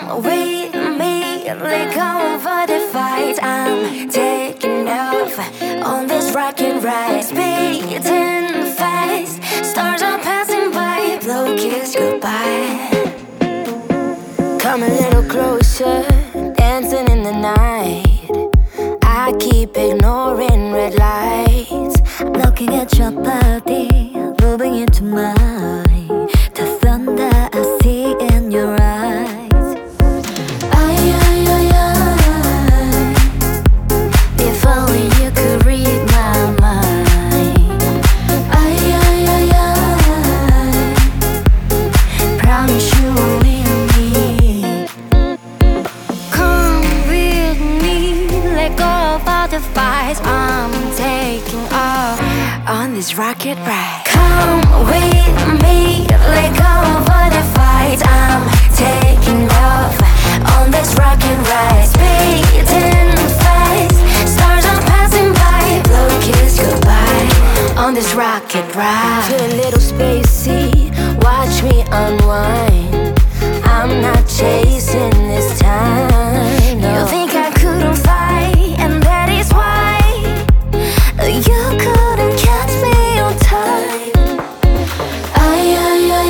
Come with me, let go of all the fights. I'm taking off on this rocket ride, speeding fast. Stars are passing by, blow kiss goodbye. Come a little closer, dancing in the night. I keep ignoring red lights. I'm looking at your body, moving into mine. The thunder I see in your eyes. Ay, ay, ay, ay. If only you could read my mind. Ay, ay, ay, ay. Promise you will leave me. Come with me, let go of all the fights. I'm taking off on this rocket ride. Come with me, let go of all the fights. I'm taking off on this rocket ride, speeding fast. Stars are passing by, blow kiss goodbye on this rocket ride. Feel a little spacey, watch me unwind. I'm not chasing this time, no. You think I couldn't fight, and that is why you couldn't catch me on time. Ay, ay, ay,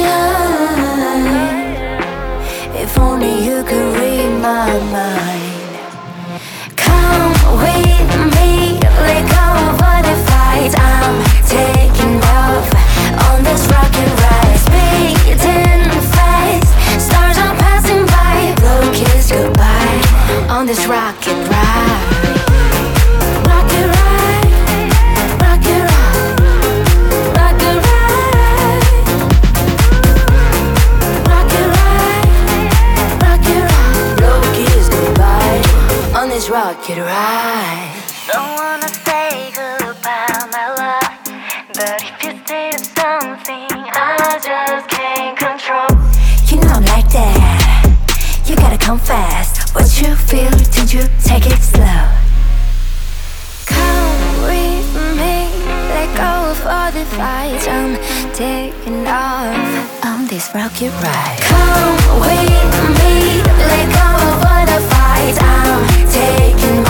ay. If only you could read my mind. Come with me, let go of all the fights. I'm taking off on this rocket ride, speeding fast. Stars are passing by, blow kiss goodbye on this rocket ride. Rocket ride, rocket ride, rocket ride, rocket ride, rocket ride. Blow kiss goodbye on this rocket ride. Don't wanna say goodbye, my love, but if you say something I just can't control. You know I'm like that. You gotta come fast. What you feel, did you take it slow? Come with me, let go of all the fights. I'm taking off on this rocket ride. Come with me, let go of all the fights. I'm taking